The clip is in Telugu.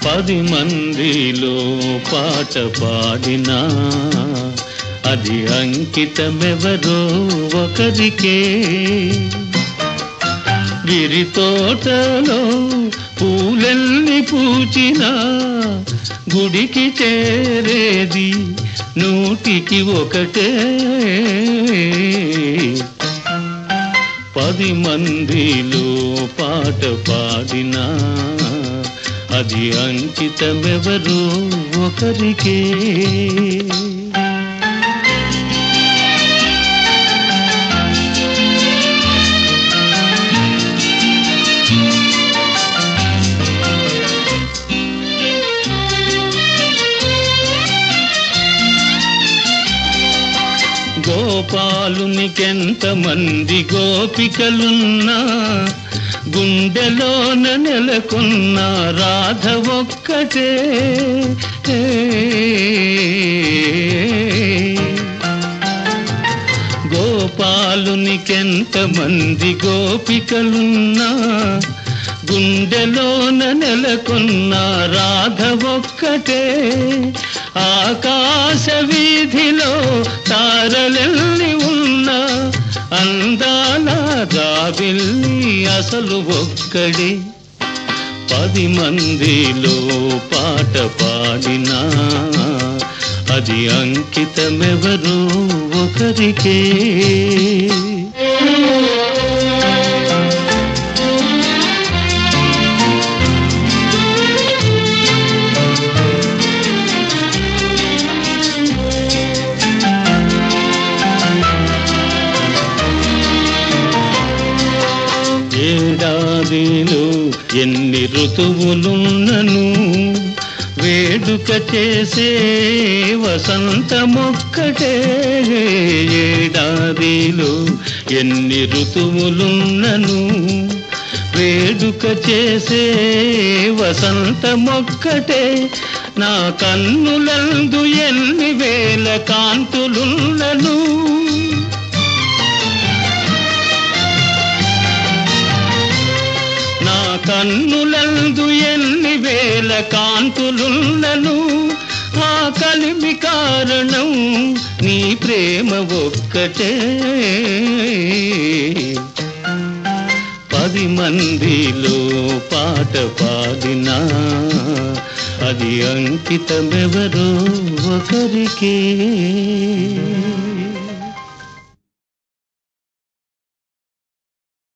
10 మందిలో పాట పాడినా అది అంకితమెవరో ఒకరికే. గిరి తోటలో పూలెల్ని పూచినా గుడికి చేరేది 100కి 1. 10 మందిలో పాట పాడినా అది అంకితమెవరో ఒకరికే. గోపాలునికెంతమంది గోపికలున్నా గుండెలోన నెలకొన్న రాధ ఒక్కటే. గోపాలునికెంతమంది గోపికలున్నా గుండెలోన నెలకొన్న రాధ ఒక్కటే. ఆకాశ వీధిలో తారలెల్లి ఉన్న అందాల జాబిల్లి అసలు ఒక్కడే. 10 మందిలో పాట పాడినా అది అంకితమెవరో ఒకరికే. ఏడాదిలో ఎన్ని ఋతువులున్నను వేడుక చేసే వసంతమొక్కటే. ఏడాదిలో ఎన్ని ఋతువులున్నను వేడుక చేసే వసంతమొక్కటే. నా కన్నులందు ఎన్ని వేల కాంతులున్నను కన్నులందు ఎన్ని వేల కాంతులున్నను ఆ కలిమి కారణం నీ ప్రేమ ఒక్కటే. 10 మందిలో పాట పాడినా అది అంకితమెవరో ఒకరికే.